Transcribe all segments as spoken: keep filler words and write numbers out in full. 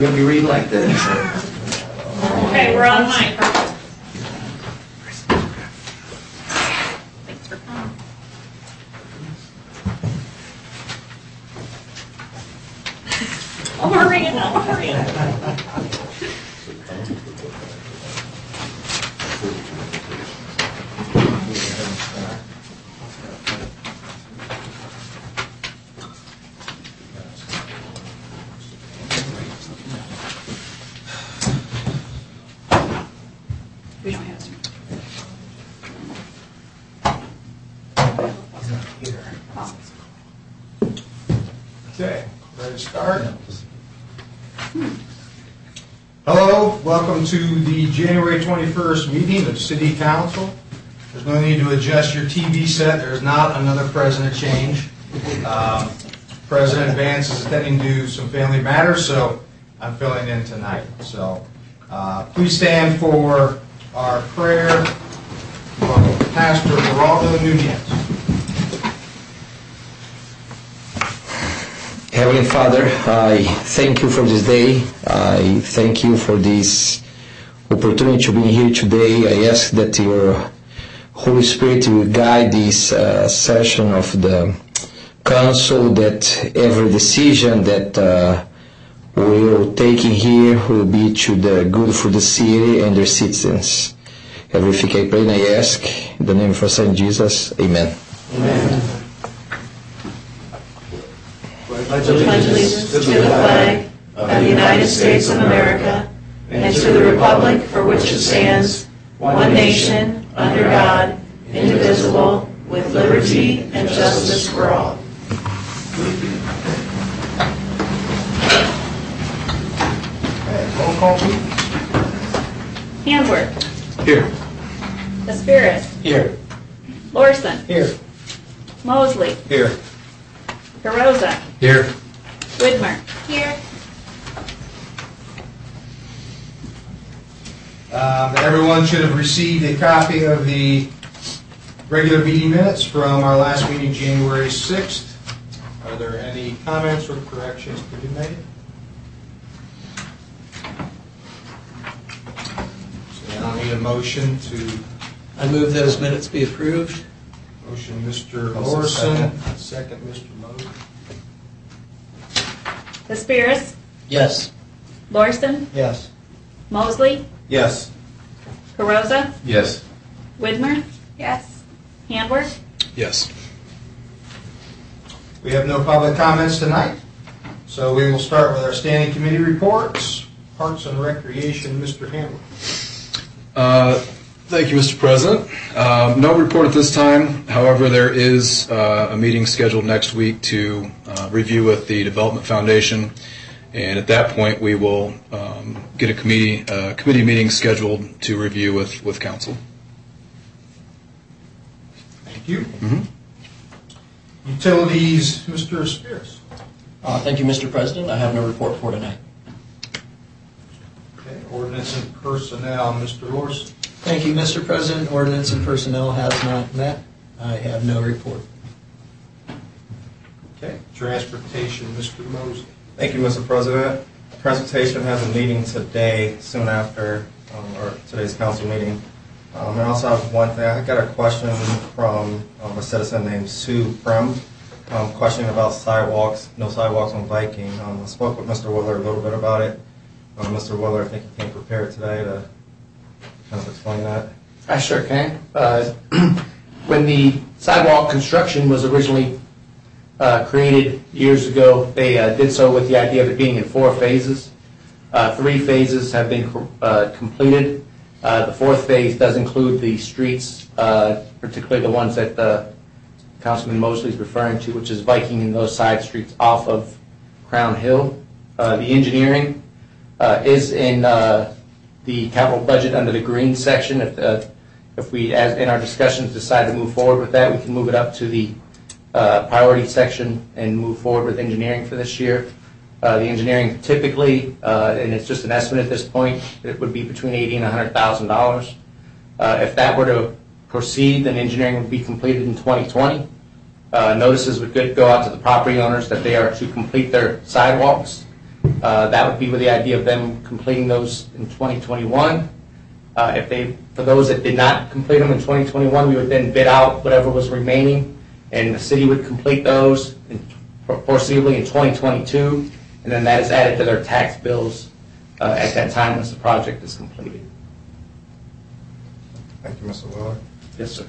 You'll be reading like this. Okay, we're on mic. Thanks for coming. I'm hurrying, I'm hurrying. We don't have to. He's not here. Oh. Okay, ready to start? Hello, welcome to the January twenty-first meeting of City Council. There's no need to adjust your T V set. There's not another president change. Um, President Vance is attending to some family matters, so I'm filling in tonight. So uh, please stand for our prayer from Pastor Geraldo Nunez. Heavenly Father, I thank you for this day. I thank you for this opportunity to be here today. I ask that your Holy Spirit will guide this uh, session of the council, that every decision that uh, we'll take in here will be to the good for the city and their citizens. Everything I pray and I ask, in the name of our Son Jesus, amen. Amen. Pledge allegiance to the flag of the United States of America and to the republic for which it stands, one nation, under God, indivisible, with liberty and justice for all. Roll call, please. Handwork. Here. Aspiris. Here. Lorson. Here. Mosley. Here. Carosa. Here. Widmer. Here. Um, everyone should have received a copy of the regular meeting minutes from our last meeting, January sixth. Are there any comments or corrections to be made? So now I need a motion to... I move those minutes be approved. Motion, Mister Also Lorson. second. Second, Mister Mosley. Aspiris. Yes. Lorson. Yes. Mosley. Yes. Carosa. Yes. Widmer. Yes. Handwork. Yes. We have no public comments tonight, so we will start with our standing committee reports. Parks and Recreation, Mister Hamlin. Uh, thank you, Mister President. Um, no report at this time. However, there is uh, a meeting scheduled next week to uh, review with the Development Foundation, and at that point we will um, get a committee uh, committee meeting scheduled to review with, with council. Thank you. Mm-hmm. Utilities, Mister Aspiris. Uh, thank you, Mister President. I have no report for tonight. Okay. Ordinance and Personnel, Mister Lorson. Thank you, Mister President. Ordinance and Personnel has not met. I have no report. Okay. Transportation, Mister Mosley. Thank you, Mister President. Transportation has a meeting today, soon after um, or today's council meeting. Um, I also have one thing. I got a question from um, a citizen named Sue Prim, um, questioning about sidewalks, no sidewalks on Viking. Um, I spoke with Mister Willer a little bit about it. Um, Mister Willer, I think he came prepared today to kind of explain that. I sure can. Uh, when the sidewalk construction was originally uh, created years ago, they uh, did so with the idea of it being in four phases. Uh, three phases have been uh, completed. Uh, the fourth phase does include the streets, uh, particularly the ones that uh, Councilman Mosley is referring to, which is Viking and those side streets off of Crown Hill. Uh, the engineering uh, is in uh, the capital budget under the green section. If, uh, if we, as in our discussions, decide to move forward with that, we can move it up to the uh, priority section and move forward with engineering for this year. Uh, the engineering typically, uh, and it's just an estimate at this point, it would be between eighty and one hundred thousand dollars. Uh, if that were to proceed, then engineering would be completed in twenty twenty. Uh, notices would go out to the property owners that they are to complete their sidewalks Uh, That would be with the idea of them completing those in twenty twenty-one. Uh, If they, for those that did not complete them in twenty twenty-one, we would then bid out whatever was remaining, and the city would complete those in- foreseeably in twenty twenty-two, and then that is added to their tax bills uh, at that time once the project is completed. Thank you, Mister Wheeler. Yes, sir.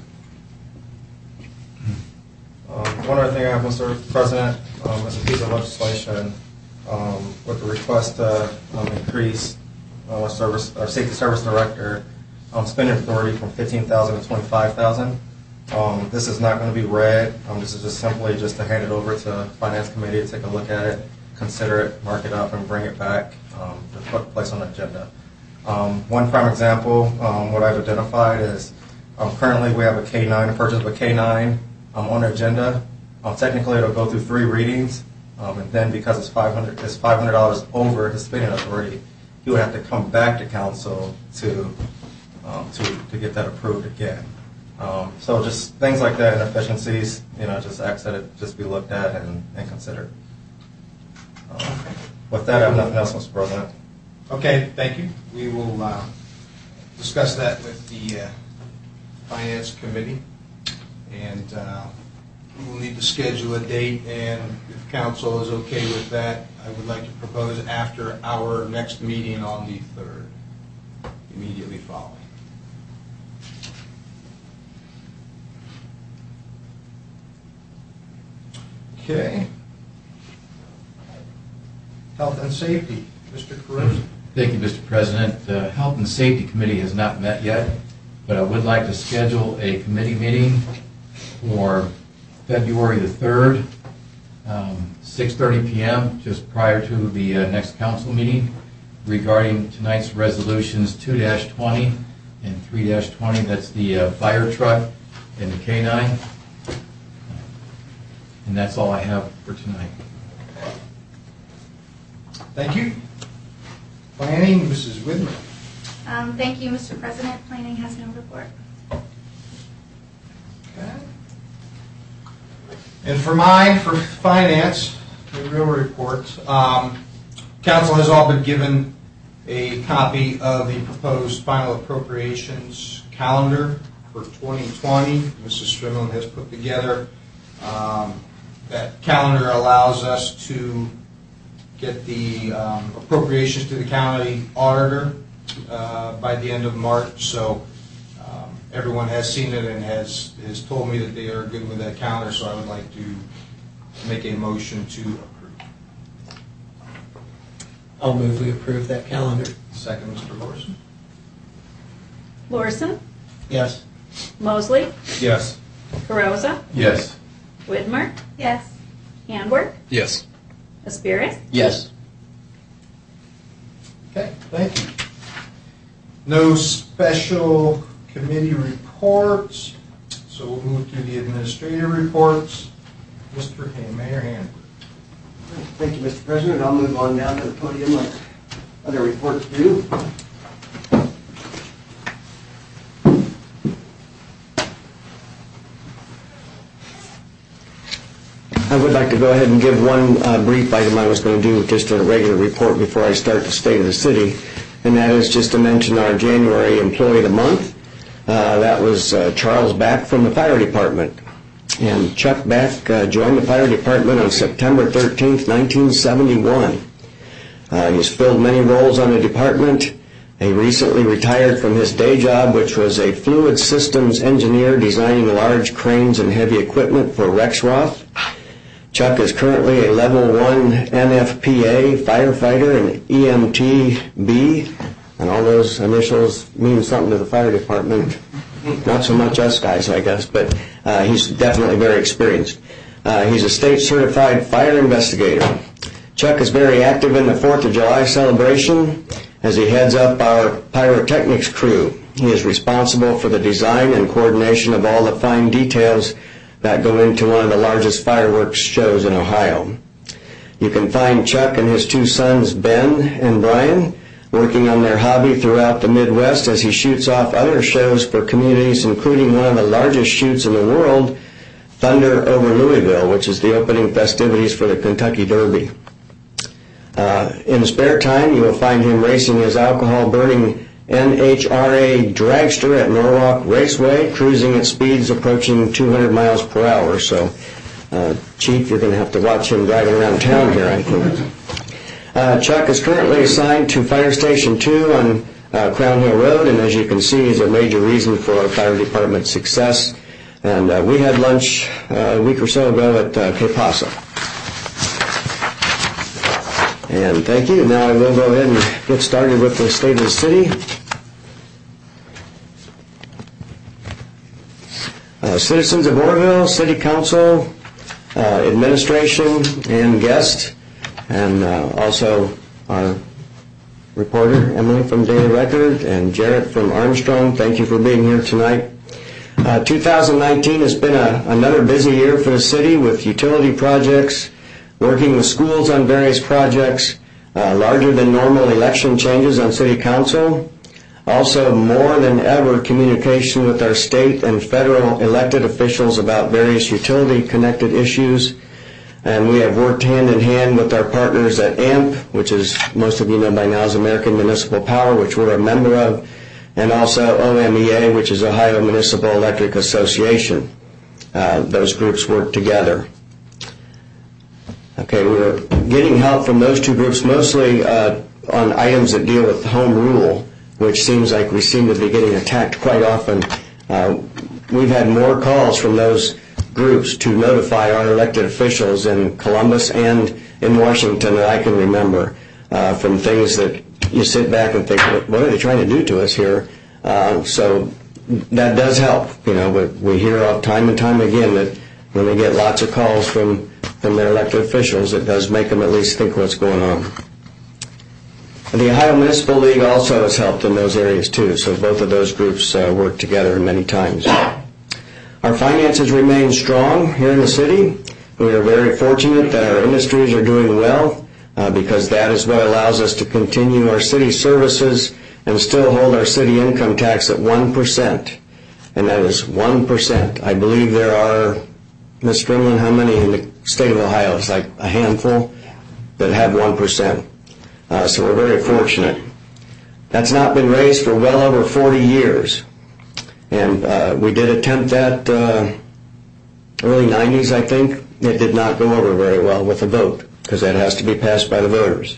Um, One other thing I have, Mister President, um, is a piece of legislation um, with the request to um, increase uh, our service, our safety service director um, spending authority from fifteen thousand to twenty-five thousand. Um, this is not going to be read. Um, this is just simply just to hand it over to Finance Committee to take a look at it, consider it, mark it up, and bring it back um, to put place on the agenda. Um, one prime example, um, what I've identified is um, currently we have a K nine, a purchase of a K nine um, on the agenda. Um, technically, it'll go through three readings, um, and then because it's five hundred, it's five hundred dollars over his spending authority, he would have to come back to council to um, to to get that approved again. Um, so just things like that, inefficiencies, you know, just ask that it just be looked at and, and considered. Um, with that, I have nothing else, Mister President. Okay, thank you. We will uh, discuss that with the uh, Finance Committee, and uh, we will need to schedule a date, and if council is okay with that, I would like to propose after our next meeting on the third, immediately following. Okay. Health and Safety, Mister Caruso. Thank you, Mister President. The Health and Safety Committee has not met yet, but I would like to schedule a committee meeting for February the third, um, six thirty p m, just prior to the uh, next council meeting, regarding tonight's resolutions two dash twenty and three dash twenty. That's the uh, fire truck and the K nine. And that's all I have for tonight. Thank you. Planning, Missus Whitmer. Um, thank you, Mister President. Planning has no report. Okay. And for mine, for finance, the real report, um, council has all been given a copy of the proposed final appropriations calendar for twenty twenty. Missus Strimlin has put together. Um, that calendar allows us to get the um, appropriations to the county auditor uh, by the end of March. So um, everyone has seen it and has, has told me that they are good with that calendar, so I would like to make a motion to approve. I'll move we approve that calendar. Second, Mister Lorson. Lorson, Yes. Mosley, Yes. Carosa, Yes. Whitmer, Yes. Handwork, Yes. Aspirus. Yes. Okay, thank you. No special committee reports, so we'll move to the administrative reports. Mister Han- Mayor Handler. Thank you, Mister President. I'll move on down to the podium like other reports do. I would like to go ahead and give one uh, brief item I was going to do, just a regular report before I start the State of the City, and that is just to mention our January Employee of the Month. Uh, that was uh, Charles Back from the Fire Department. And Chuck Back uh, joined the Fire Department on September thirteenth, nineteen seventy-one. Uh, he's filled many roles on the department. He recently retired from his day job, which was a fluid systems engineer designing large cranes and heavy equipment for Rexroth. Chuck is currently a level one N F P A firefighter and E M T B, and all those initials mean something to the fire department. Not so much us guys, I guess, but uh, he's definitely very experienced. Uh, he's a state certified fire investigator. Chuck is very active in the fourth of July celebration as he heads up our pyrotechnics crew. He is responsible for the design and coordination of all the fine details that go into one of the largest fireworks shows in Ohio. You can find Chuck and his two sons, Ben and Brian, working on their hobby throughout the Midwest as he shoots off other shows for communities, including one of the largest shoots in the world, Thunder over Louisville, which is the opening festivities for the Kentucky Derby. Uh, in his spare time, you will find him racing his alcohol-burning N H R A dragster at Norwalk Raceway, cruising at speeds approaching two hundred miles per hour. So, uh, Chief, you're going to have to watch him driving around town here, I think. Uh, Chuck is currently assigned to Fire Station two on uh, Crown Hill Road, and as you can see, he's a major reason for our fire department's success. And uh, we had lunch uh, a week or so ago at uh, Que Pasa. And thank you. Now I will go ahead and get started with the state of the city. Uh, citizens of Oroville, City Council, uh, administration, and guests, and uh, also our reporter, Emily from Daily Record, and Jarrett from Armstrong. Thank you for being here tonight. Uh, two thousand nineteen has been a, another busy year for the city with utility projects, working with schools on various projects, uh, larger than normal election changes on City Council, also more than ever communication with our state and federal elected officials about various utility-connected issues. And we have worked hand in hand with our partners at A M P, which is, most of you know by now, is American Municipal Power, which we're a member of, and also O M E A, which is Ohio Municipal Electric Association. Uh, those groups work together. Okay, we're getting help from those two groups mostly uh, on items that deal with home rule, which seems like we seem to be getting attacked quite often. Uh, we've had more calls from those groups to notify our elected officials in Columbus and in Washington that I can remember, uh, from things that you sit back and think, what are they trying to do to us here? Uh, so that does help. You know, we, we hear time and time again that when they get lots of calls from, from their elected officials, it does make them at least think what's going on. The Ohio Municipal League also has helped in those areas too, so both of those groups uh, work together many times. Our finances remain strong here in the city. We are very fortunate that our industries are doing well uh, because that is what allows us to continue our city services and still hold our city income tax at one percent. And that is one percent. I believe there are, Miz Strimlin, how many in the state of Ohio? It's like a handful that have one percent. Uh, so we're very fortunate. That's not been raised for well over forty years. And uh, we did attempt that uh, early nineties, I think. It did not go over very well with a vote because that has to be passed by the voters.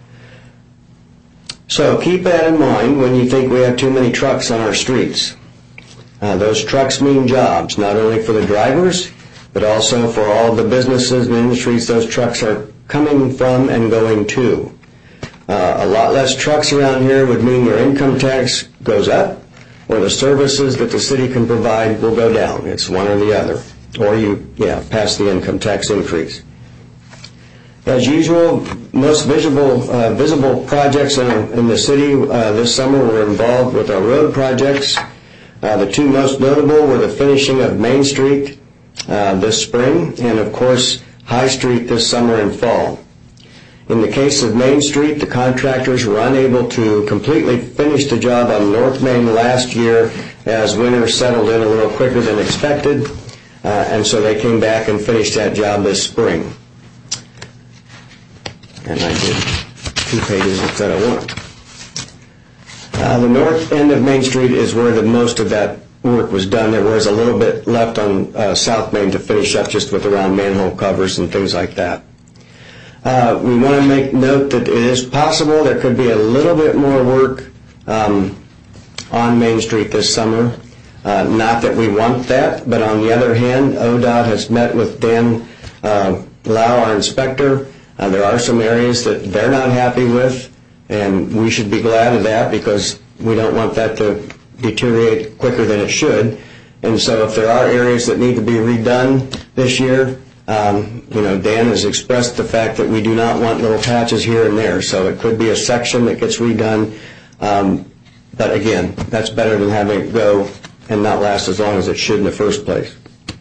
So keep that in mind when you think we have too many trucks on our streets. Uh, those trucks mean jobs, not only for the drivers, but also for all the businesses and industries those trucks are coming from and going to. Uh, a lot less trucks around here would mean your income tax goes up, or the services that the city can provide will go down. It's one or the other. Or you, yeah, pass the income tax increase. As usual, most visible, uh, visible projects in, in the city uh, this summer were involved with our road projects. Uh, the two most notable were the finishing of Main Street uh, this spring, and of course, High Street this summer and fall. In the case of Main Street, the contractors were unable to completely finish the job on North Main last year as winter settled in a little quicker than expected, uh, and so they came back and finished that job this spring. And I did two pages instead of one. Uh, the north end of Main Street is where the most of that work was done. There was a little bit left on uh, South Main to finish up just with around manhole covers and things like that. Uh, we want to make note that it is possible there could be a little bit more work um, on Main Street this summer. Uh, not that we want that, but on the other hand, O D O T has met with Dan uh, Lau, our inspector. Uh, there are some areas that they're not happy with, and we should be glad of that because we don't want that to deteriorate quicker than it should. And so if there are areas that need to be redone this year, Um, you know, Dan has expressed the fact that we do not want little patches here and there, so it could be a section that gets redone. Um, but again, that's better than having it go and not last as long as it should in the first place.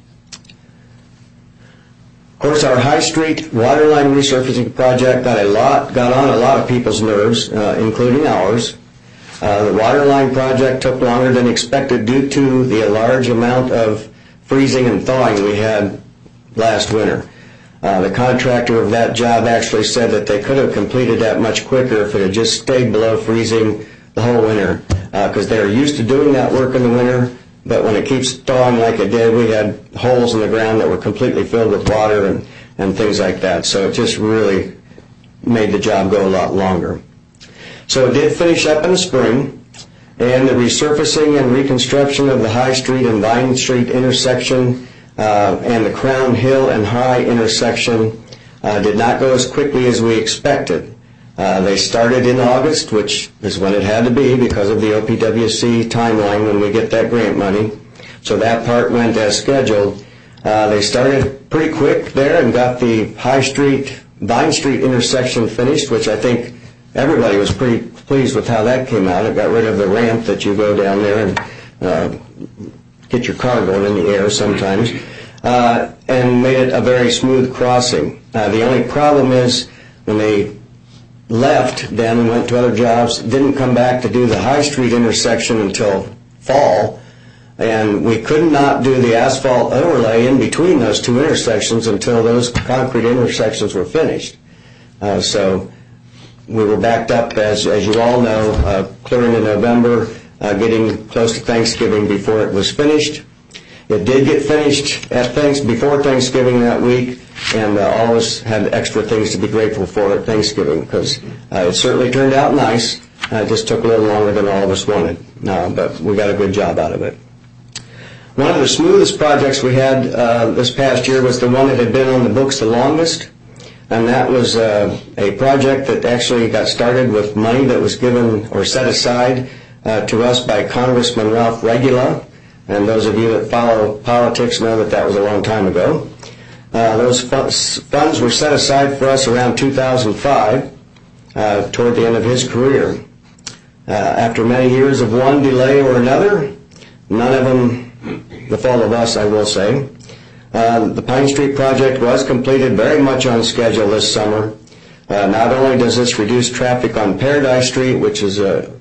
Of course, our High Street waterline resurfacing project got a lot, got on a lot of people's nerves, uh, including ours. Uh, the waterline project took longer than expected due to the large amount of freezing and thawing we had last winter. Uh, the contractor of that job actually said that they could have completed that much quicker if it had just stayed below freezing the whole winter, because uh, they were used to doing that work in the winter, but when it keeps thawing like it did, we had holes in the ground that were completely filled with water and, and things like that. So it just really made the job go a lot longer. So it did finish up in the spring, and the resurfacing and reconstruction of the High Street and Vine Street intersection uh, and the Crown Hill and High intersection uh, did not go as quickly as we expected. Uh, they started in August, which is when it had to be because of the O P W C timeline when we get that grant money. So that part went as scheduled. Uh, they started pretty quick there and got the High Street, Vine Street intersection finished, which I think everybody was pretty pleased with how that came out. It got rid of the ramp that you go down there and uh, get your car going in the air sometimes, uh, and made it a very smooth crossing. Uh, the only problem is when they left then and went to other jobs, didn't come back to do the High Street intersection until fall, and we could not do the asphalt overlay in between those two intersections until those concrete intersections were finished. Uh, so we were backed up, as, as you all know, uh, clearing in November, uh, getting close to Thanksgiving before it was finished. It did get finished at thanks before Thanksgiving that week, and uh, all of us had extra things to be grateful for at Thanksgiving, because uh, it certainly turned out nice. Uh, it just took a little longer than all of us wanted, uh, but we got a good job out of it. One of the smoothest projects we had uh, this past year was the one that had been on the books the longest, and that was uh, a project that actually got started with money that was given or set aside uh, to us by Congressman Ralph Regula. And those of you that follow politics know that that was a long time ago. Uh, those fu- funds were set aside for us around two thousand five, uh, toward the end of his career. Uh, after many years of one delay or another, none of them the fault of us, I will say, uh, the Pine Street project was completed very much on schedule this summer. Uh, not only does this reduce traffic on Paradise Street, which is a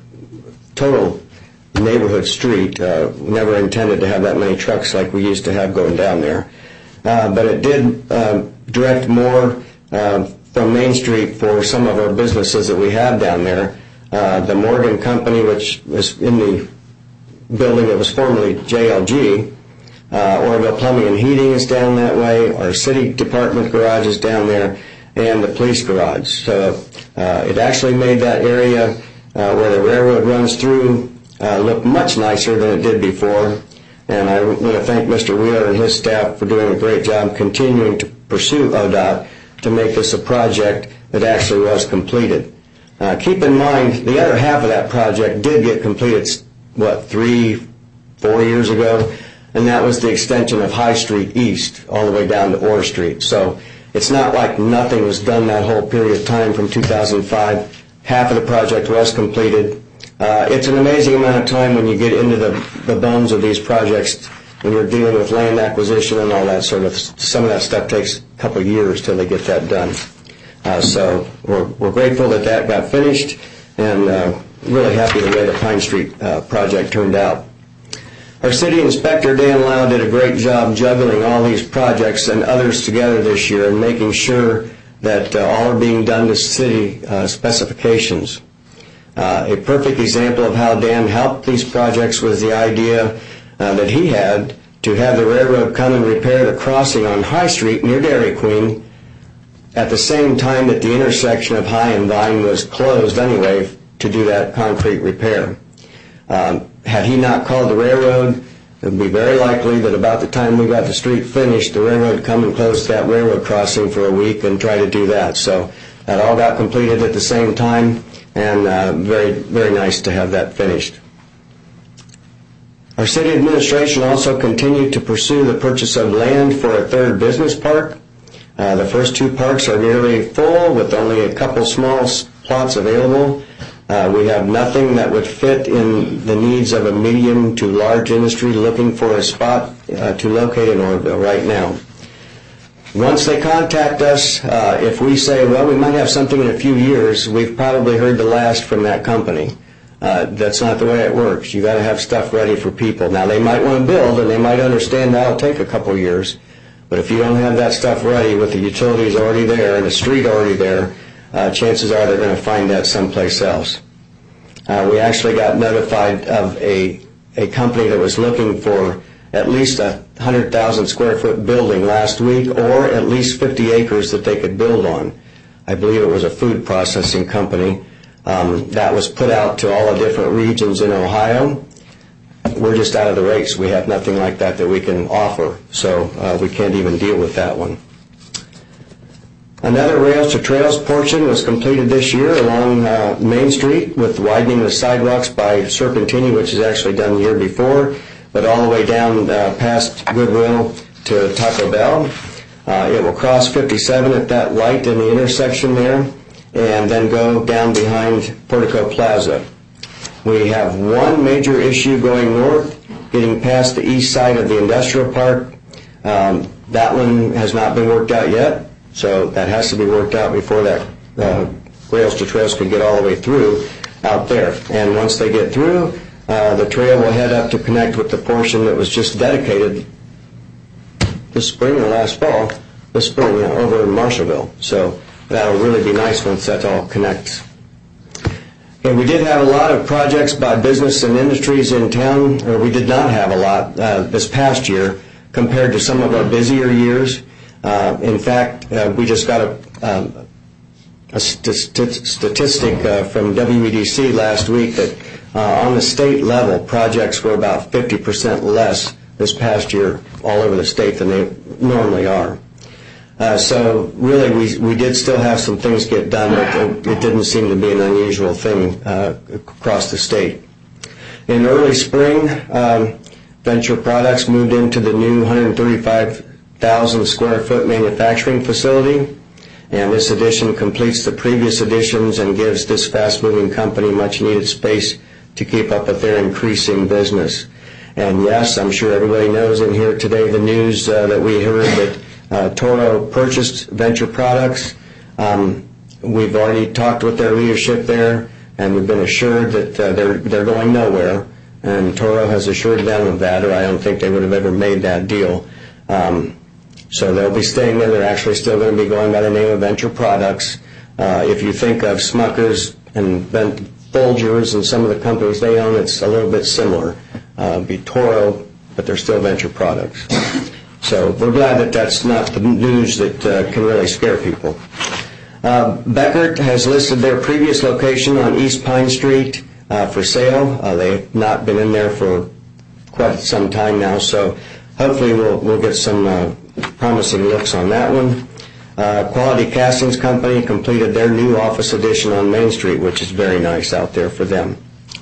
total neighborhood street. Uh, we never intended to have that many trucks like we used to have going down there. Uh, but it did uh, direct more uh, from Main Street for some of our businesses that we have down there. Uh, the Morgan Company, which was in the building that was formerly J L G, uh, Oroville Plumbing and Heating is down that way, our city department garage is down there, and the police garage. So uh, it actually made that area uh, where the railroad runs through Uh, look much nicer than it did before, and I want to thank Mister Wheeler and his staff for doing a great job continuing to pursue O D O T to make this a project that actually was completed. Uh, keep in mind, the other half of that project did get completed, what, three, four years ago, and that was the extension of High Street East all the way down to Orr Street. So it's not like nothing was done that whole period of time from two thousand five. Half of the project was completed. Uh, it's an amazing amount of time when you get into the, the bones of these projects, when you're dealing with land acquisition and all that sort of, some of that stuff takes a couple of years till they get that done. Uh, so we're, we're grateful that that got finished, and uh, really happy the way the Pine Street uh, project turned out. Our city inspector, Dan Lau, did a great job juggling all these projects and others together this year and making sure that uh, all are being done to city uh, specifications. Uh, a perfect example of how Dan helped these projects was the idea uh, that he had to have the railroad come and repair the crossing on High Street near Dairy Queen at the same time that the intersection of High and Vine was closed anyway to do that concrete repair. Um, had he not called the railroad, it would be very likely that about the time we got the street finished, the railroad would come and close that railroad crossing for a week and try to do that. So that all got completed at the same time, and uh, very, very nice to have that finished. Our city administration also continued to pursue the purchase of land for a third business park. Uh, the first two parks are nearly full with only a couple small plots available. Uh, we have nothing that would fit in the needs of a medium to large industry looking for a spot uh, to locate in Oroville right now. Once they contact us, uh, if we say, well, we might have something in a few years, we've probably heard the last from that company. Uh, that's not the way it works. You got to have stuff ready for people. Now, they might want to build, and they might understand that'll take a couple years, But if you don't have that stuff ready with the utilities already there and the street already there, uh, chances are they're going to find that someplace else. Uh, we actually got notified of a, a company that was looking for at least a one hundred thousand square foot building last week, or at least fifty acres that they could build on. I believe it was a food processing company. Um, that was put out to all the different regions in Ohio. We're just out of the race. We have nothing like that that we can offer, so uh, we can't even deal with that one. Another Rails to Trails portion was completed this year along uh, Main Street with widening the sidewalks by Serpentini, which is actually done the year before, but all the way down uh, past Goodwill to Taco Bell. Uh, it will cross fifty-seven at that light in the intersection there, and then go down behind Portico Plaza. We have one major issue going north, getting past the east side of the industrial park. Um, that one has not been worked out yet. So that has to be worked out before that uh, Rails to Trails can get all the way through out there. And once they get through, uh, the trail will head up to connect with the portion that was just dedicated this spring or last fall, this spring, you know, over in Marshallville. So that'll really be nice once that all connects. Okay, we did have a lot of projects by business and industries in town, or we did not have a lot uh, this past year compared to some of our busier years. Uh, in fact, uh, we just got a, um, a st- statistic uh, from W E D C last week that uh, on the state level, projects were about fifty percent less this past year all over the state than they normally are. Uh, so really, we we did still have some things get done, but it, it didn't seem to be an unusual thing uh, across the state. In early spring, um, Venture Products moved into the new one hundred thirty-five thousand square foot manufacturing facility, and this addition completes the previous additions and gives this fast-moving company much needed space to keep up with their increasing business. And yes, I'm sure everybody knows in here today the news uh, that we heard that uh, Toro purchased Venture Products. Um, we've already talked with their leadership there, and we've been assured that uh, they're they're going nowhere, and Toro has assured them of that, or I don't think they would have ever made that deal. Um, So they'll be staying there. They're actually still going to be going by the name of Venture Products. Uh, if you think of Smuckers and Folgers and some of the companies they own, it's a little bit similar. Uh, be Toro, but they're still Venture Products. So we're glad that that's not the news that uh, can really scare people. Uh, Beckert has listed their previous location on East Pine Street uh, for sale. Uh, they've not been in there for quite some time now, so hopefully we'll, we'll get some uh, promising looks on that one. Uh, Quality Castings Company completed their new office addition on Main Street, which is very nice out there for them.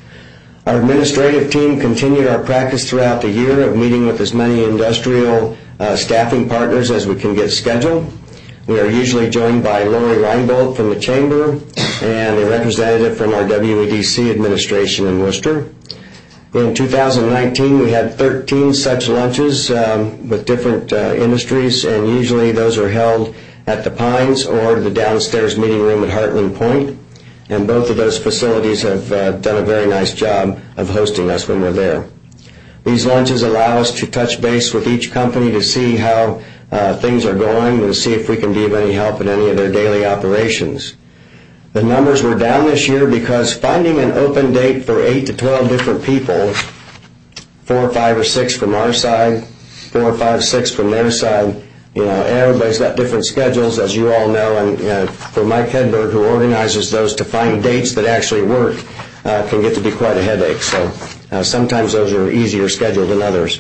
Our administrative team continued our practice throughout the year of meeting with as many industrial uh, staffing partners as we can get scheduled. We are usually joined by Lori Reinbold from the Chamber and a representative from our W E D C administration in Worcester. In two thousand nineteen, we had thirteen such lunches um, with different uh, industries, and usually those are held at the Pines or the downstairs meeting room at Heartland Point. And both of those facilities have uh, done a very nice job of hosting us when we're there. These lunches allow us to touch base with each company to see how uh, things are going and see if we can be of any help in any of their daily operations. The numbers were down this year because finding an open date for eight to twelve different people, four or five or six from our side, four or five, six from their side, you know, everybody's got different schedules, as you all know, and uh, for Mike Hedberg, who organizes those, to find dates that actually work uh, can get to be quite a headache. So uh, sometimes those are easier scheduled than others.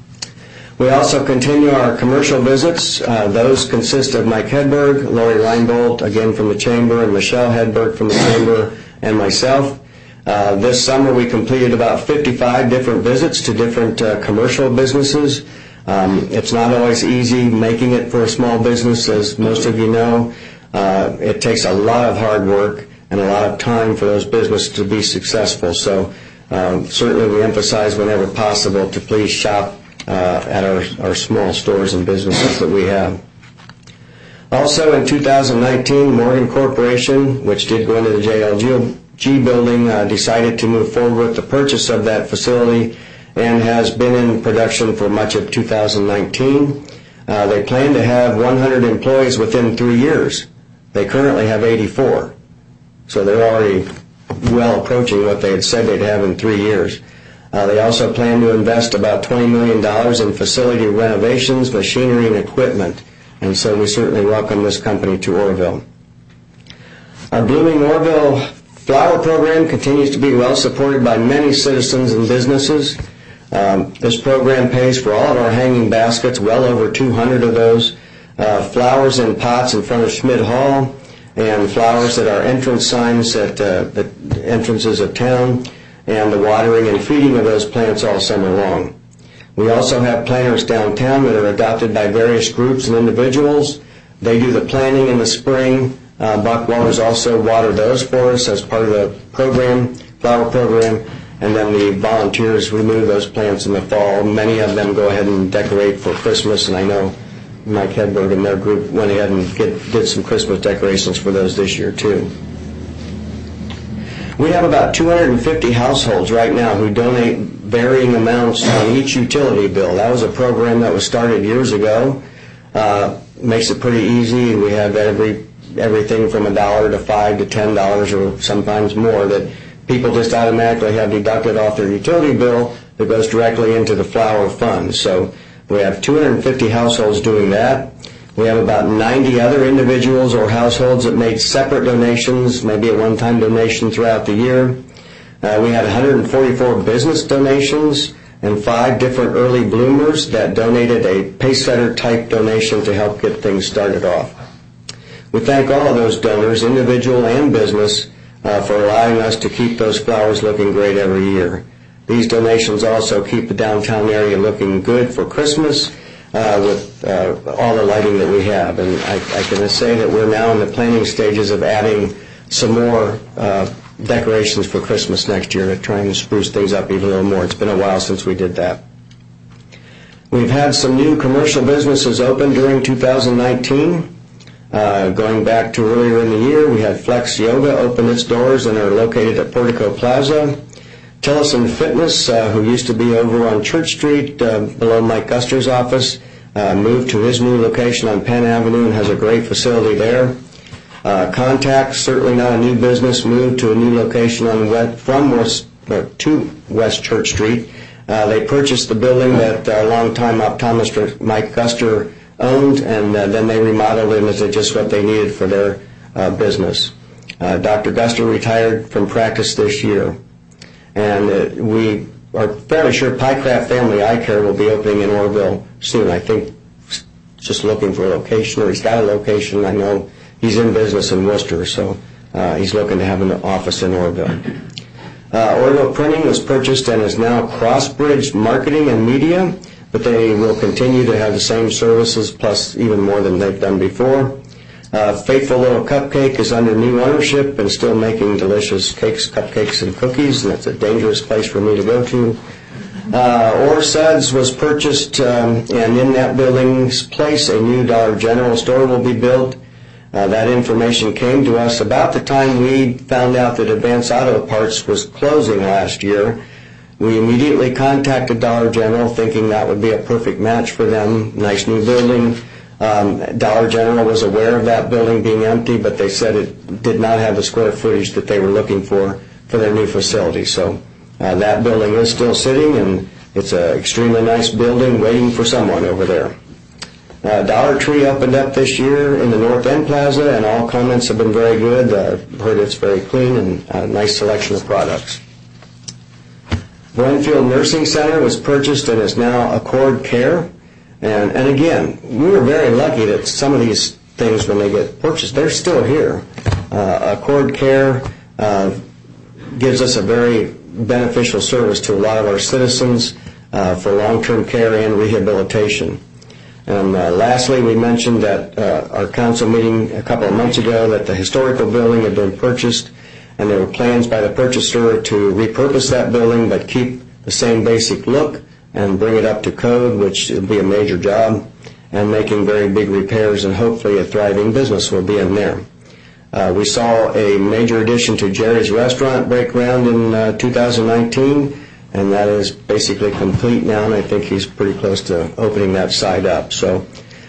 We also continue our commercial visits. Uh, those consist of Mike Hedberg, Lori Reinbold, again from the Chamber, and Michelle Hedberg from the Chamber, and myself. Uh, this summer we completed about fifty-five different visits to different uh, commercial businesses. Um, it's not always easy making it for a small business, as most of you know. Uh, it takes a lot of hard work and a lot of time for those businesses to be successful. So um, certainly we emphasize whenever possible to please shop Uh, at our, our small stores and businesses that we have. Also in two thousand nineteen, Morgan Corporation, which did go into the J L G building, uh, decided to move forward with the purchase of that facility and has been in production for much of two thousand nineteen. Uh, they plan to have one hundred employees within three years. They currently have eighty-four. So they're already well approaching what they had said they'd have in three years. Uh, they also plan to invest about twenty million dollars in facility renovations, machinery, and equipment. And so we certainly welcome this company to Oroville. Our Blooming Oroville Flower Program continues to be well supported by many citizens and businesses. Um, this program pays for all of our hanging baskets, well over two hundred of those, uh, flowers in pots in front of Schmidt Hall, and flowers at our entrance signs at uh, the entrances of town, and the watering and feeding of those plants all summer long. We also have planters downtown that are adopted by various groups and individuals. They do the planting in the spring. Uh, Buck Waters also water those for us as part of the program, flower program, and then the volunteers remove those plants in the fall. Many of them go ahead and decorate for Christmas, and I know Mike Hedberg and their group went ahead and get, did some Christmas decorations for those this year too. We have about two hundred fifty households right now who donate varying amounts on each utility bill. That was a program that was started years ago. Uh, makes it pretty easy. We have every everything from a dollar to five to ten dollars, or sometimes more, that people just automatically have deducted off their utility bill that goes directly into the flower fund. So we have two hundred fifty households doing that. We have about ninety other individuals or households that made separate donations, maybe a one-time donation throughout the year. Uh, we had one hundred forty-four business donations and five different early bloomers that donated a Pacesetter type donation to help get things started off. We thank all of those donors, individual and business, uh, for allowing us to keep those flowers looking great every year. These donations also keep the downtown area looking good for Christmas, Uh, with uh, all the lighting that we have. And I, I can say that we're now in the planning stages of adding some more uh, decorations for Christmas next year to try and spruce things up even a little more. It's been a while since we did that. We've had some new commercial businesses open during two thousand nineteen. Uh, going back to earlier in the year, we had Flex Yoga open its doors and are located at Portico Plaza. Tillison Fitness, uh, who used to be over on Church Street uh, below Mike Guster's office, uh, moved to his new location on Penn Avenue and has a great facility there. Uh, Contact, certainly not a new business, moved to a new location on West, from West, or to West Church Street. Uh, they purchased the building that our longtime optometrist Mike Guster owned, and uh, then they remodeled it into just what they needed for their uh, business. Uh, Doctor Guster retired from practice this year. And uh, we are fairly sure Pycraft Family Eye Care will be opening in Oroville soon. I think just looking for a location, or he's got a location. I know he's in business in Worcester, so uh, he's looking to have an office in Oroville. Uh, Oroville Printing was purchased and is now Crossbridge Marketing and Media, but they will continue to have the same services plus even more than they've done before. Uh, Faithful Little Cupcake is under new ownership and still making delicious cakes, cupcakes, and cookies, and that's a dangerous place for me to go to. Uh, Orsuds was purchased, um, and in that building's place, a new Dollar General store will be built. Uh, that information came to us about the time we found out that Advance Auto Parts was closing last year. We immediately contacted Dollar General thinking that would be a perfect match for them. Nice new building. Um, Dollar General was aware of that building being empty, but they said it did not have the square footage that they were looking for for their new facility. So uh, that building is still sitting, and it's an extremely nice building waiting for someone over there. Uh, Dollar Tree opened up this year in the North End Plaza, and all comments have been very good. I've uh, heard it's very clean and a nice selection of products. Glenfield Nursing Center was purchased and is now Accord Care. And, and again, we were very lucky that some of these things, when they get purchased, they're still here. Uh, Accord Care uh, gives us a very beneficial service to a lot of our citizens uh, for long-term care and rehabilitation. And uh, lastly, we mentioned at uh, our council meeting a couple of months ago that the historical building had been purchased, and there were plans by the purchaser to repurpose that building but keep the same basic look and bring it up to code, which will be a major job, and making very big repairs, and hopefully a thriving business will be in there. Uh, we saw a major addition to Jerry's Restaurant break ground in uh, two thousand nineteen, and that is basically complete now, and I think he's pretty close to opening that side up. So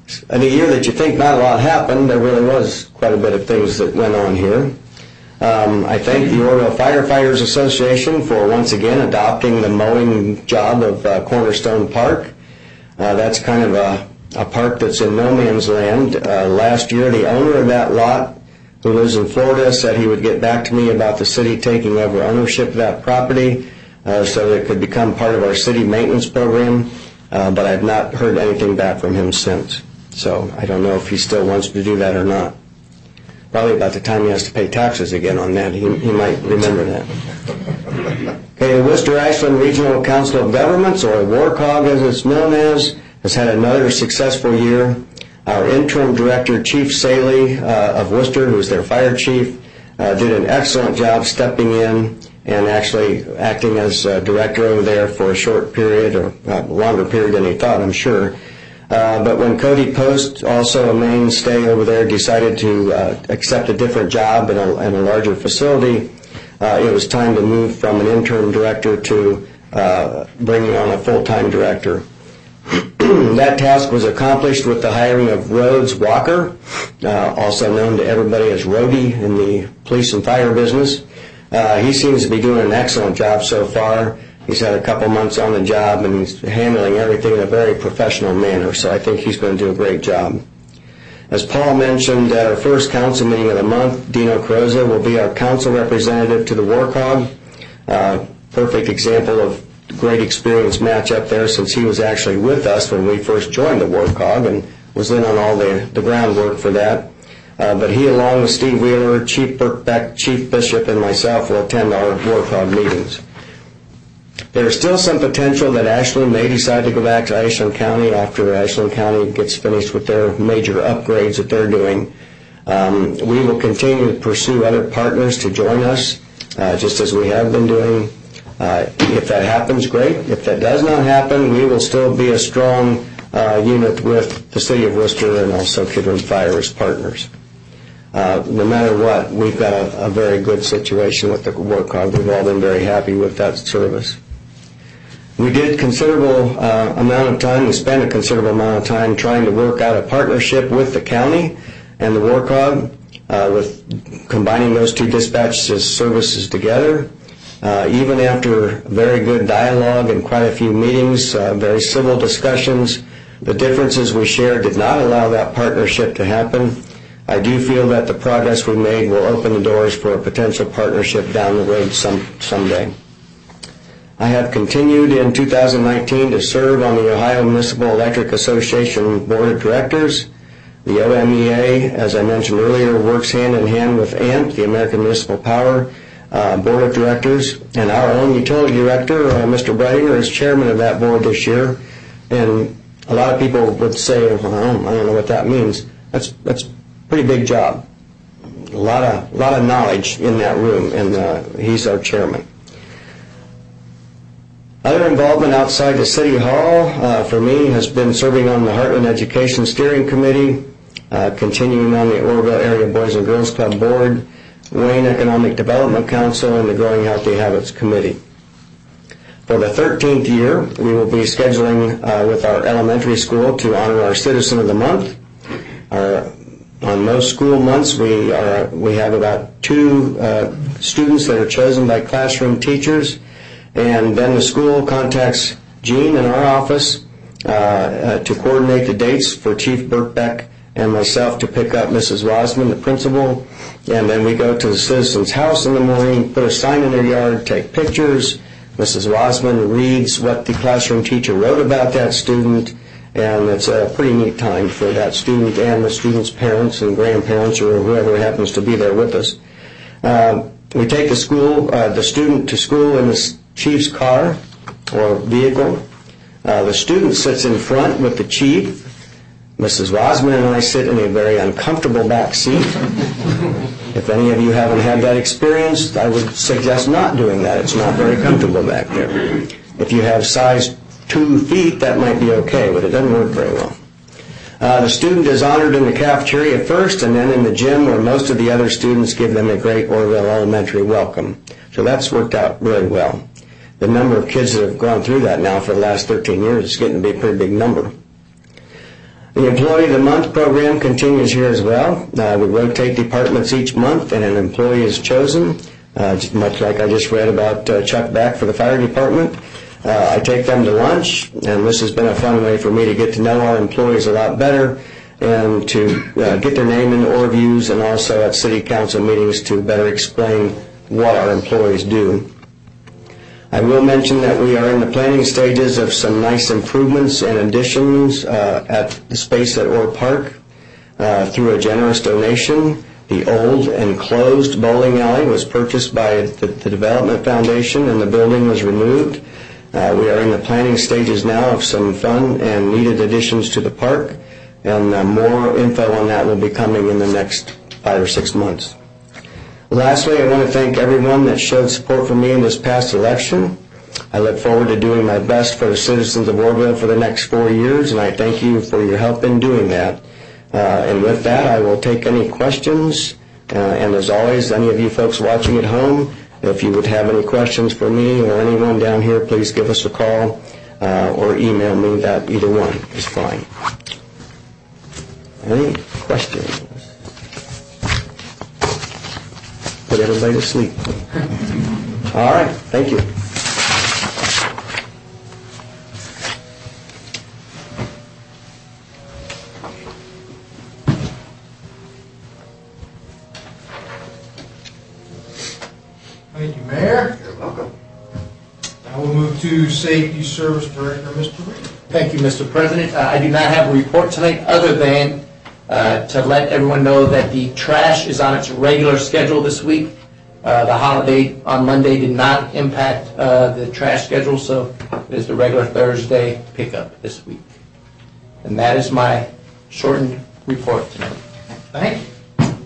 in a year that you think not a lot happened, there really was quite a bit of things that went on here. Um, I thank the Orville Firefighters Association for once again adopting the mowing job of uh, Cornerstone Park. Uh, that's kind of a, a park that's in no man's land. Uh, last year, the owner of that lot, who lives in Florida, said he would get back to me about the city taking over ownership of that property uh, so that it could become part of our city maintenance program, uh, but I've not heard anything back from him since. So I don't know if he still wants to do that or not. Probably about the time he has to pay taxes again on that, he, he might remember that. Okay, the Worcester-Ashland Regional Council of Governments, or WARCOG as it's known as, has had another successful year. Our interim director, Chief Saley uh, of Worcester, who is their fire chief, uh, did an excellent job stepping in and actually acting as uh, director over there for a short period, or a longer period than he thought, I'm sure. Uh, but when Cody Post, also a mainstay over there, decided to uh, accept a different job in a, in a larger facility, uh, it was time to move from an interim director to uh, bringing on a full-time director. That task was accomplished with the hiring of Rhodes Walker, uh, also known to everybody as Rhodey in the police and fire business. Uh, he seems to be doing an excellent job so far. He's had a couple months on the job, and he's handling everything in a very professional manner, so I think he's going to do a great job. As Paul mentioned, at our first council meeting of the month, Dino Carozza will be our council representative to the WARCOG. Uh, perfect example of great experience match up there, since he was actually with us when we first joined the WARCOG and was in on all the, the groundwork for that. Uh, but he, along with Steve Wheeler, Chief Burkbeck, Chief Bishop, and myself, will attend our WARCOG meetings. There is still some potential that Ashland may decide to go back to Ashland County after Ashland County gets finished with their major upgrades that they're doing. Um, we will continue to pursue other partners to join us, uh, just as we have been doing. Uh, if that happens, great. If that does not happen, we will still be a strong uh, unit with the City of Worcester and also Kidron Fire as partners. Uh, no matter what, we've got a, a very good situation with the WARCOG. We've all been very happy with that service. We did considerable uh, amount of time, we spent a considerable amount of time trying to work out a partnership with the county and the WARCOG, uh, with combining those two dispatch services together. Uh, even after very good dialogue and quite a few meetings, uh, very civil discussions, the differences we shared did not allow that partnership to happen. I do feel that the progress we made will open the doors for a potential partnership down the road some someday. I have continued in two thousand nineteen to serve on the Ohio Municipal Electric Association Board of Directors. The O M E A, as I mentioned earlier, works hand in hand with A M P, the American Municipal Power uh, Board of Directors, and our own utility director, uh, Mister Brightinger, is chairman of that board this year. And a lot of people would say, well, I don't, I don't know what that means. That's that's a pretty big job. A lot of a lot of knowledge in that room, and uh, he's our chairman. Other involvement outside the City Hall uh, for me has been serving on the Heartland Education Steering Committee, uh, continuing on the Orville Area Boys and Girls Club Board, Wayne Economic Development Council, and the Growing Healthy Habits Committee. For the thirteenth year, we will be scheduling uh, with our elementary school to honor our Citizen of the Month. Our, on most school months, we, are, we have about two uh, students that are chosen by classroom teachers. And then the school contacts Jean in our office uh, uh, to coordinate the dates for Chief Burkbeck and myself to pick up Missus Rosman, the principal. And then we go to the citizen's house in the morning, put a sign in their yard, take pictures. Missus Rosman reads what the classroom teacher wrote about that student. And it's a pretty neat time for that student and the student's parents and grandparents or whoever happens to be there with us. Uh, we take the school, uh, the student to school in the chief's car or vehicle. Uh, the student sits in front with the chief. Missus Rosman and I sit in a very uncomfortable back seat. If any of you haven't had that experience, I would suggest not doing that. It's not very comfortable back there. If you have size two feet, that might be okay, but it doesn't work very well. Uh, the student is honored in the cafeteria first, and then in the gym, where most of the other students give them a great Orville Elementary welcome. So that's worked out really well. The number of kids that have gone through that now for the last thirteen years is getting to be a pretty big number. The Employee of the Month program continues here as well. Uh, we rotate departments each month and an employee is chosen, uh, much like I just read about uh, Chuck Back for the fire department. Uh, I take them to lunch, and this has been a fun way for me to get to know our employees a lot better and to uh, get their name in the overviews, and also at city council meetings to better explain what our employees do. I will mention that we are in the planning stages of some nice improvements and additions uh, at the space at Orr Park uh, through a generous donation. The old and closed bowling alley was purchased by the, the Development Foundation, and the building was removed. Uh, we are in the planning stages now of some fun and needed additions to the park, and uh, more info on that will be coming in the next five or six months. Lastly, I want to thank everyone that showed support for me in this past election. I look forward to doing my best for the citizens of Orrville for the next four years, and I thank you for your help in doing that. Uh, and with that, I will take any questions. Uh, and as always, any of you folks watching at home, if you would have any questions for me or anyone down here, please give us a call uh, or email me. That either one is fine. Any questions? Put everybody to sleep. All right, thank you. Thank you, Mayor. You're welcome. Now we'll move to Safety Service Director, Mister Reed. Thank you, Mister President. Uh, I do not have a report tonight other than uh, to let everyone know that the trash is on its regular schedule this week. Uh, the holiday on Monday did not impact uh, the trash schedule, so it is the regular Thursday pickup this week. And that is my shortened report tonight. Thank you.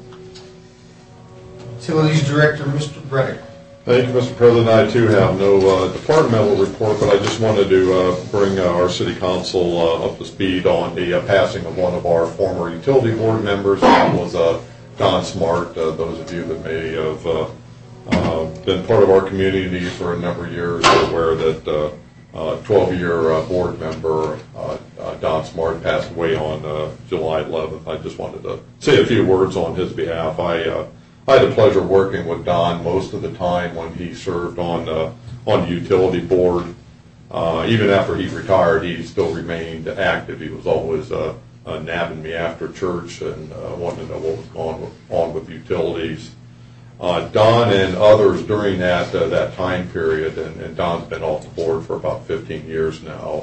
Utilities Director, Mister Bredick. Thank you, Mister President. I too have no uh, departmental report, but I just wanted to uh, bring uh, our City Council uh, up to speed on the uh, passing of one of our former utility board members. That was uh, Don Smart. Uh, those of you that may have uh, uh, been part of our community for a number of years are aware that twelve-year uh, uh, board member uh, uh, Don Smart passed away on uh, July eleventh. I just wanted to say a few words on his behalf. I uh, I had the pleasure of working with Don most of the time when he served on uh, on the utility board. Uh, even after he retired, he still remained active. He was always uh, uh, nabbing me after church and uh, wanting to know what was going on with utilities. Uh, Don and others during that uh, that time period, and, and Don's been off the board for about fifteen years now.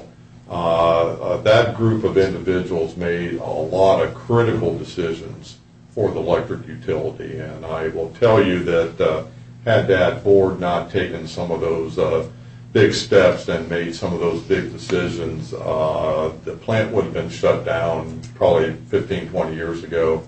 Uh, uh, that group of individuals made a lot of critical decisions for the electric utility, and I will tell you that uh, had that board not taken some of those uh, big steps and made some of those big decisions, uh, the plant would have been shut down probably fifteen, twenty years ago,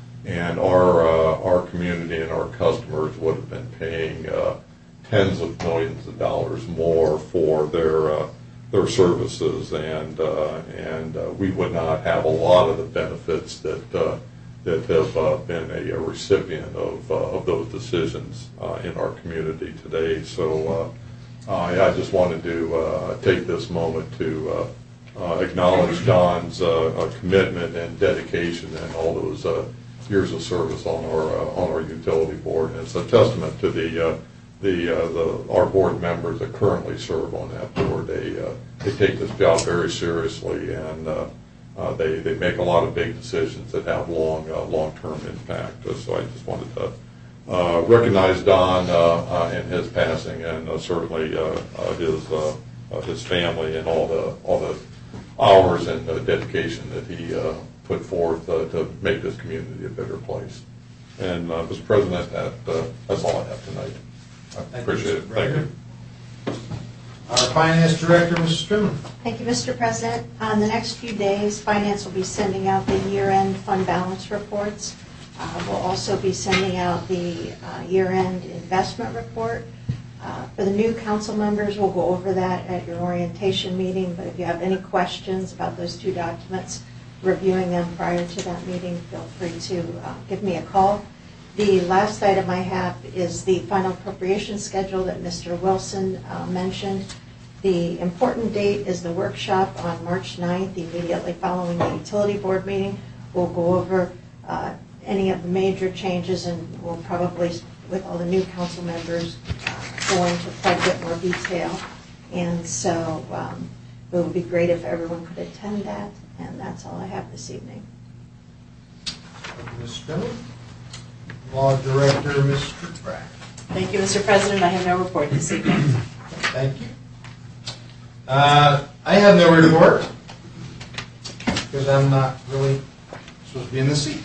and our uh, our community and our customers would have been paying uh, tens of millions of dollars more for their uh, their services, and uh, and uh, we would not have a lot of the benefits that uh, that have uh, been a, a recipient of, uh, of those decisions uh, in our community today. So uh, I, I just wanted to uh, take this moment to uh, uh, acknowledge Don's uh, commitment and dedication and all those uh, years of service on our uh, on our utility board. And it's a testament to the uh, the, uh, the our board members that currently serve on that board. They uh, they take this job very seriously, and uh, Uh, they, they make a lot of big decisions that have long, uh, long-term impact. Uh, so I just wanted to uh, recognize Don uh, uh, in his passing, and uh, certainly uh, uh, his uh, uh, his family and all the all the hours and uh, dedication that he uh, put forth uh, to make this community a better place. And uh, Mister President, that uh, that's all I have tonight. I appreciate it. Thank you. Our Finance Director, Miz Strimman. Thank you, Mister President. On the next few days, Finance will be sending out the year-end fund balance reports. Uh, we'll also be sending out the uh, year-end investment report. Uh, for the new council members, we'll go over that at your orientation meeting, but if you have any questions about those two documents, reviewing them prior to that meeting, feel free to uh, give me a call. The last item I have is the final appropriation schedule that Mister Wilson uh, mentioned. The important date is the workshop on March ninth, immediately following the utility board meeting. We'll go over uh, any of the major changes, and we'll probably, with all the new council members, uh, go into quite a bit more detail. And so um, it would be great if everyone could attend that, and that's all I have this evening. Thank you, Miz Spindler. Law Director, Mister Track. Thank you, Mister President. I have no report this evening. Thank you. Uh, I have no report because I'm not really supposed to be in the seat.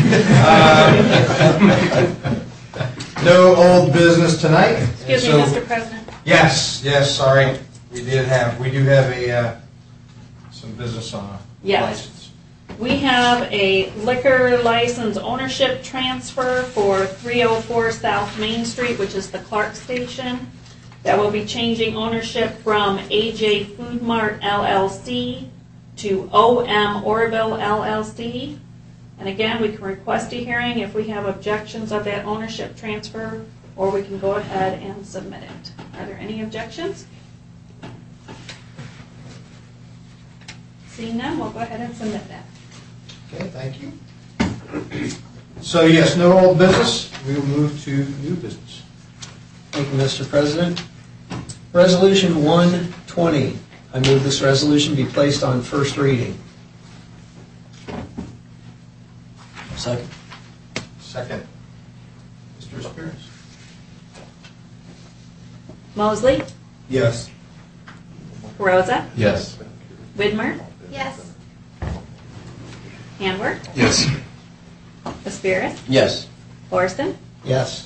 uh, no old business tonight. Excuse so, me, Mister President. Yes, yes. Sorry, we did have we do have a uh, some business on a Yes. license. We have a liquor license ownership transfer for three oh four South Main Street, which is the Clark Station. That will be changing ownership from A J Food Mart L L C to O M Orville L L C. And again, we can request a hearing if we have objections of that ownership transfer, or we can go ahead and submit it. Are there any objections? Seeing none, we'll go ahead and submit that. Okay, thank you. So yes, no old business. We will move to new business. Thank you, Mister President. Resolution one twenty. I move this resolution be placed on first reading. Second. Second. Mister Spears. Mosley, Yes. Rosa, Yes. Widmer, Yes. Handwork, Yes. Aspiris, Yes. Larson, Yes.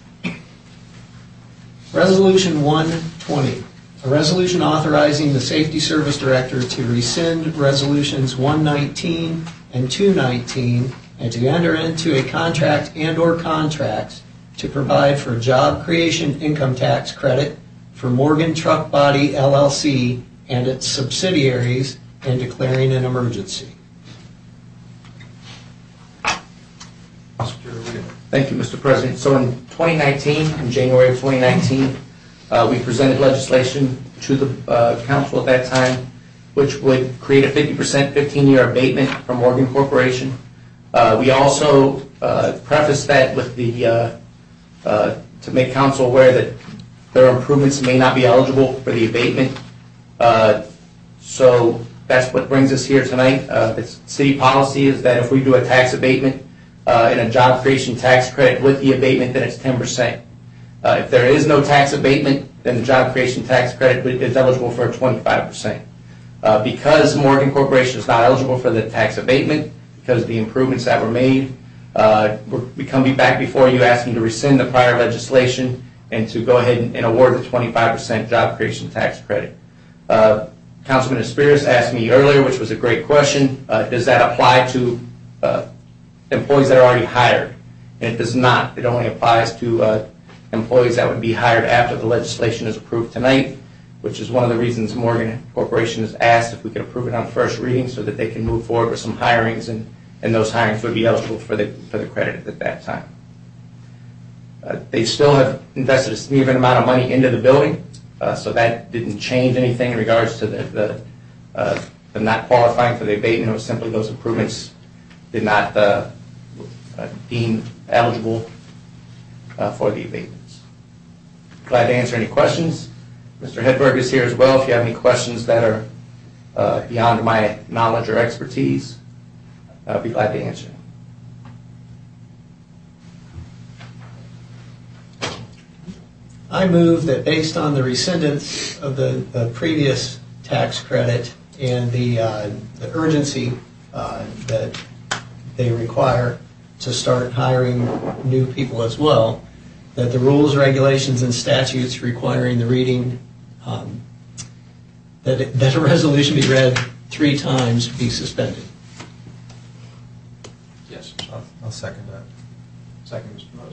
Resolution one twenty. A resolution authorizing the Safety Service Director to rescind resolutions one nineteen and two nineteen and to enter into a contract and/or contracts to provide for job creation income tax credit for Morgan Truck Body L L C and its subsidiaries and declaring an emergency. Mister Reardon. Thank you, Mister President. So in twenty nineteen, in January of twenty nineteen, uh, we presented legislation to the uh, council at that time, which would create a fifty percent fifteen-year abatement from Morgan Corporation. Uh, we also uh, prefaced that with the uh, uh, to make council aware that their improvements may not be eligible for the abatement. Uh, so that's what brings us here tonight. Uh, the city policy is that if we do a tax abatement uh, and a job creation tax credit with the abatement, then it's ten percent. Uh, if there is no tax abatement, then the job creation tax credit is eligible for twenty-five percent. Uh, because Morgan Corporation is not eligible for the tax abatement, because of the improvements that were made, uh, we're, we come back before you asking to rescind the prior legislation and to go ahead and, and award the twenty-five percent job creation tax credit. Uh, Councilman Aspiris asked me earlier, which was a great question, uh, does that apply to uh, employees that are already hired? And it does not. It only applies to uh, employees that would be hired after the legislation is approved tonight, which is one of the reasons Morgan Corporation has asked if we could approve it on first reading so that they can move forward with some hirings, and, and those hirings would be eligible for the, for the credit at that time. Uh, they still have invested a significant amount of money into the building, uh, so that didn't change anything in regards to the, the, uh, the not qualifying for the abatement. It was simply those improvements did not uh, uh, deem eligible uh, for the abatements. Glad to answer any questions. Mister Hedberg is here as well. If you have any questions that are uh, beyond my knowledge or expertise, I'll be glad to answer. I move that based on the rescindance of the, the previous tax credit and the, uh, the urgency uh, that they require to start hiring new people as well, that the rules, regulations, and statutes requiring the reading, um, that, it, that a resolution be read three times be suspended. Yes, I'll, I'll second that. Second, Mister Mosley.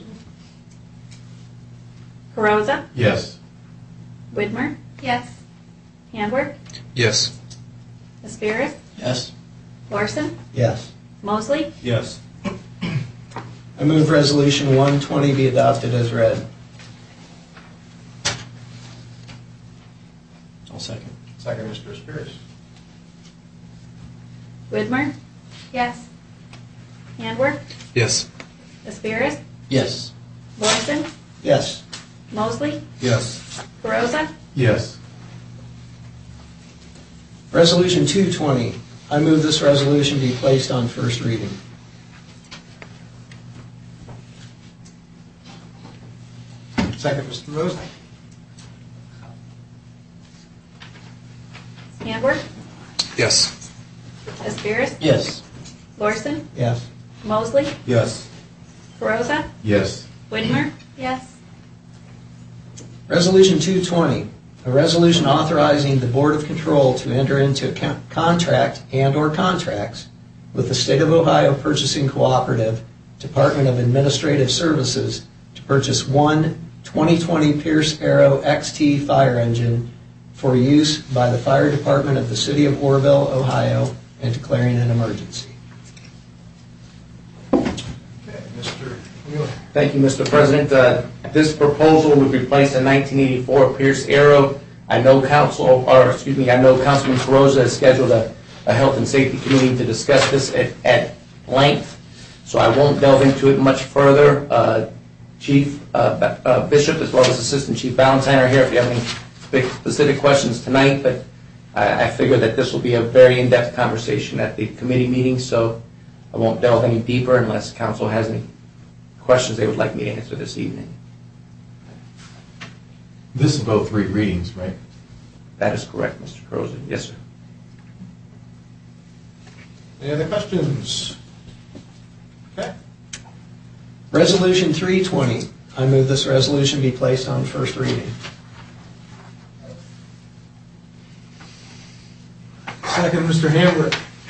Carosa, Yes. Widmer, Yes. Handwork, Yes. Aspiris, Yes. Larson, Yes. Mosley, Yes. I move resolution one twenty be adopted as read. I'll second. Second, Mister Spears. Widmer? Yes. Handwork? Yes. Aspiris? Yes. Morrison? Yes. Mosley? Yes. Carosa? Yes. Resolution two twenty. I move this resolution be placed on first reading. Second, Mister Mosley. Handwork? Yes. Aspiris? Yes. Lorson? Yes. Mosley? Yes. Carosa? Yes. Widmer? Yes. Resolution two twenty, a resolution authorizing the Board of Control to enter into a con- contract and/or contracts with the State of Ohio Purchasing Cooperative Department of Administrative Services to purchase one twenty twenty Pierce Arrow X T fire engine for use by the Fire Department of the City of Orrville, Ohio, and declaring an emergency. Okay, Mister Wheeler. Thank you, Mister President. Uh, This proposal would replace a nineteen eighty-four Pierce Arrow. I know council, or excuse me, I know Councilman Carosa has scheduled a, a Health and Safety Committee to discuss this at, at length, so I won't delve into it much further. Uh, Chief uh, uh, Bishop, as well as Assistant Chief Valentine are here if you have any spe- specific questions tonight, but I, I figure that this will be a very in-depth conversation at the committee meeting, so I won't delve any deeper unless council has any questions they would like me to answer this evening. This will go three readings, right? That is correct, Mister Carosa. Yes, sir. Any other questions? Okay. Resolution three twenty, I move this resolution be placed on first reading. Second, Mister Hamlet.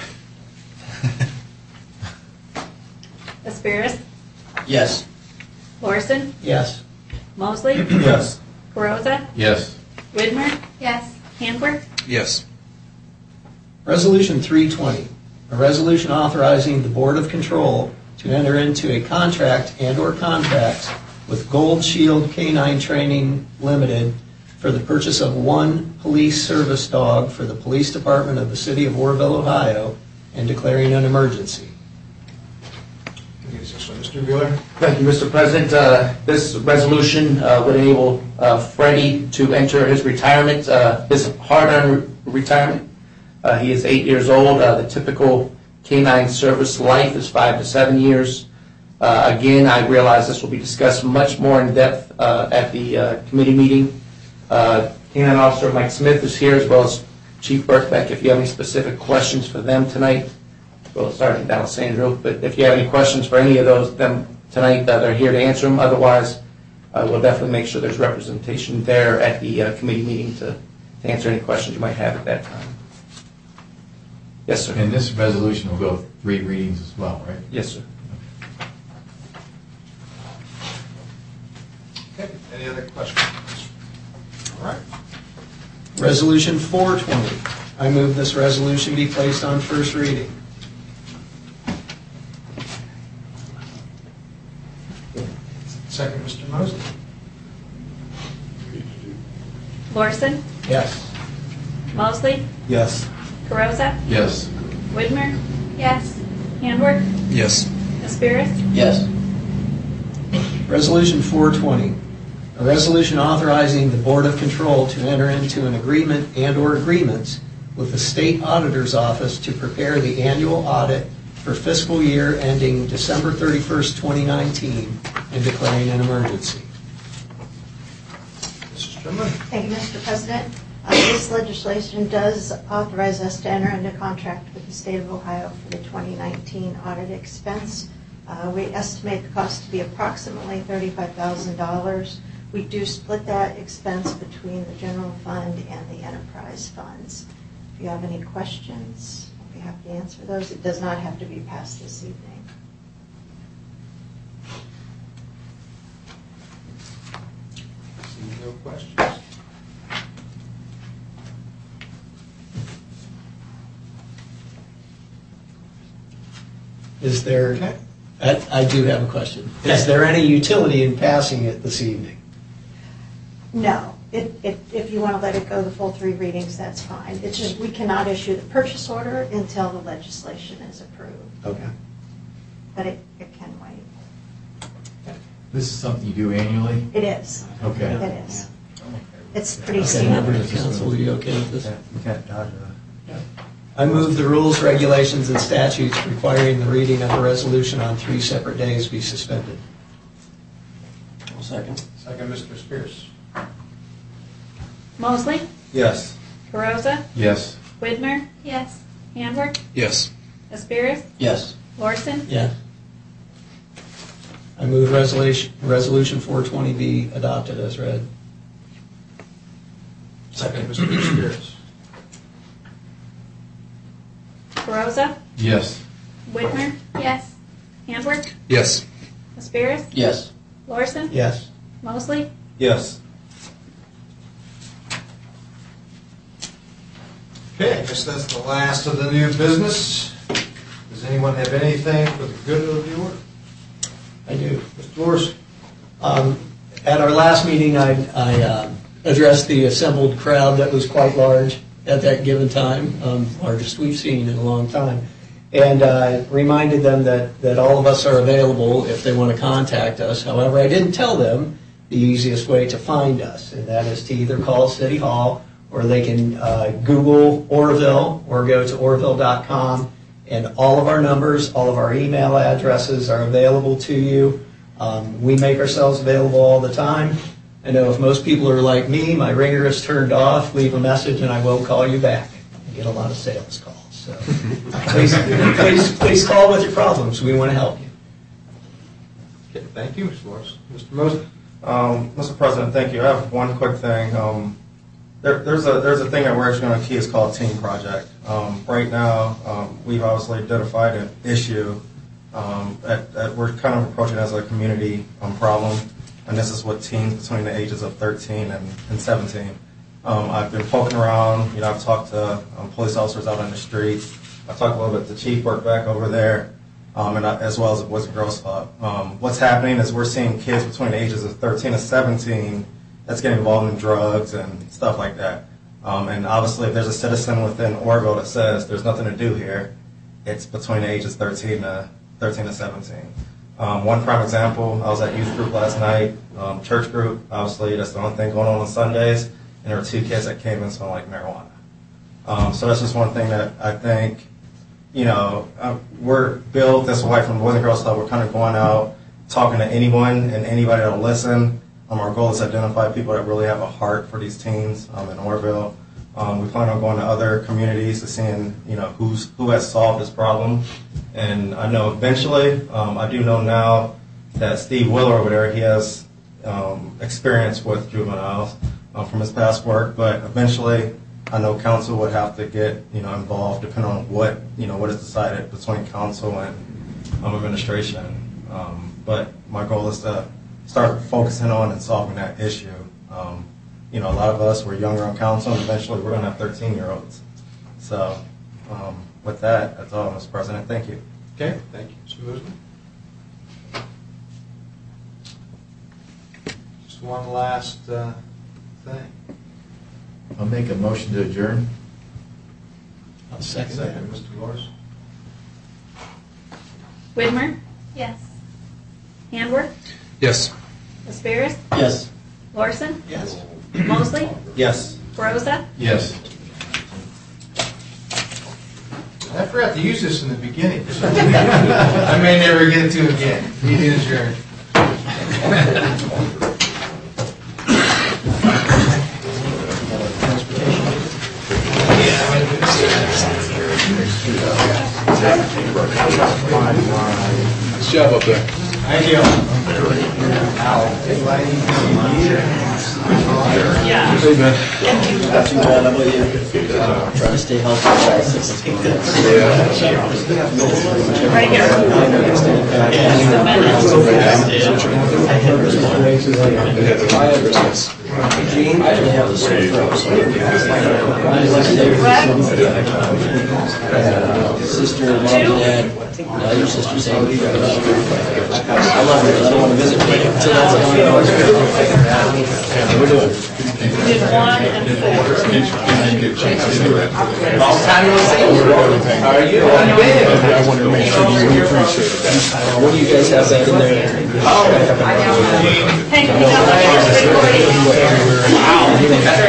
Aspiris? Yes. Lorson? Yes. Mosley? Yes. Carosa? Yes. Widmer? Yes. Handwork? Yes. Resolution three twenty, a resolution authorizing the Board of Control to enter into a contract and/or contracts with Gold Shield Canine Training Limited for the purchase of one police service dog for the Police Department of the City of Orrville, Ohio, and declaring an emergency. Mister Wheeler. Thank you, Mister President. Uh, this resolution uh, would enable uh, Freddie to enter his retirement, uh, his hard-earned retirement. Uh, he is eight years old. Uh, the typical canine service life is five to seven years. Uh, again, I realize this will be discussed much more in depth uh, at the uh, committee meeting. Uh, Canine Officer Mike Smith is here, as well as Chief Birkbeck, if you have any specific questions for them tonight. Well, Sergeant D'Alessandro, but if you have any questions for any of those them tonight, uh, they're here to answer them. Otherwise, uh, we'll definitely make sure there's representation there at the uh, committee meeting to, to answer any questions you might have at that time. Yes, sir. And this resolution will go three readings as well, right? Yes, sir. Okay, any other questions? All right. Resolution four twenty, I move this resolution be placed on first reading. Second, Mister Mosley. Lorson? Yes. Mosley? Yes. Carosa? Yes. Widmer? Yes. Handwork? Yes. Aspiris? Yes. Resolution four twenty, a resolution authorizing the Board of Control to enter into an agreement and/or agreements with the State Auditor's Office to prepare the annual audit for fiscal year ending December thirty-first, twenty nineteen, and declaring an emergency. Missus Trimlin. Thank you, Mister President. Uh, This legislation does authorize us to enter into contract with the State of Ohio for the twenty nineteen audit expense. Uh, We estimate the cost to be approximately thirty-five thousand dollars. We do split that expense between the general fund and the enterprise funds. If you have any questions, I'll be happy to answer those. It does not have to be passed this evening. See no questions. Is there, I, I do have a question. Is there any utility in passing it this evening? No. it, it, if you want to let it go the full three readings, that's fine. It's just, we cannot issue the purchase order until the legislation is approved. Okay. But it, it can wait. This is something you do annually? It is. Okay. It is. It's pretty Okay, standard. members of council, are you okay with this? You can't dodge that. I move the rules, regulations, and statutes requiring the reading of a resolution on three separate days be suspended. Second. Second, Mister Spears. Mosley, Yes. Carosa, Yes. Widmer, Yes. Handwork, Yes. Aspirus, Yes. Lorson, Yes. I move resolution, resolution four twenty be adopted as read. Second, Mister Spears. Carosa, Yes. Widmer, Yes. Handwork, Yes. Aspirus, Yes. Lorson, Yes. Mosley, Yes. Okay, I guess that's the last of the new business. Does anyone have anything for the good of the order? I do. Mister Lors? Um, At our last meeting, I, I uh, addressed the assembled crowd that was quite large at that given time, um, largest we've seen in a long time, and uh, reminded them that, that all of us are available if they want to contact us. However, I didn't tell them the easiest way to find us, and that is to either call City Hall or they can uh, Google Orville or go to orville dot com, and all of our numbers, all of our email addresses are available to you. Um, we make ourselves available all the time. I know if most people are like me, my ringer is turned off, leave a message and I will call you back. I get a lot of sales calls. So please, please, please call with your problems. We want to help you. Okay, thank you, Mister Lors. Mister Mosley? Um, Mister President, thank you. I have one quick thing. Um, there, there's a there's a thing that we're actually going to key. It's called Team Project. Um, right now, um, we've obviously identified an issue um, that, that we're kind of approaching as a community um, problem, and this is with teens between the ages of thirteen and, and seventeen. Um, I've been poking around. You know, I've talked to um, police officers out on the street. I've talked a little bit to Chief Work back over there. Um, and I, as well as the Boys and Girls Club. Um, what's happening is we're seeing kids between the ages of thirteen and seventeen that's getting involved in drugs and stuff like that. Um, and obviously, if there's a citizen within Orville that says there's nothing to do here, it's between the ages thirteen to thirteen to seventeen. Um, one prime example: I was at youth group last night, um, church group. Obviously, that's the only thing going on on Sundays, and there were two kids that came in smelling like marijuana. Um, so that's just one thing that I think. You know, uh, we're built this way from the Boys and Girls Club. We're kind of going out, talking to anyone and anybody that'll listen. Um, our goal is to identify people that really have a heart for these teens um, in Orville. Um, we plan on going to other communities to seeing, you know, who's who has solved this problem. And I know eventually, um, I do know now that Steve Willer over there, he has um, experience with juveniles um, from his past work, but eventually. I know council would have to get, you know, involved depending on what, you know, what is decided between council and um, administration. Um, but my goal is to start focusing on and solving that issue. Um, you know, a lot of us, we're younger on council, and eventually we're going to have thirteen-year-olds. So um, with that, that's all, Mister President. Thank you. Okay, thank you, Mister Mosley. Just one last uh, thing. I'll make a motion to adjourn. I'll second that. Second, Mister Lors. Widmer, Yes. Handwork, Yes. Aspirus, Yes. Lorson, Yes. Mosley, Yes. Carosa, Yes. I forgot to use this in the beginning. I may never get to it again. Meeting adjourned. Nice job up there. Thank you. yeah. Hey, man. Not too bad. How about you? Trying to stay healthy. Right here. Just a minute. I had the Gene, I didn't have the same throat. Sister, mom, dad, uh, your sister's eight. I love her. I don't want to visit her. So that's what we're doing. Did one and four. Long time no see. How are you? How you been? I want to make sure you appreciate it. What do you guys have that in there? Hank, you got my recording. Wow.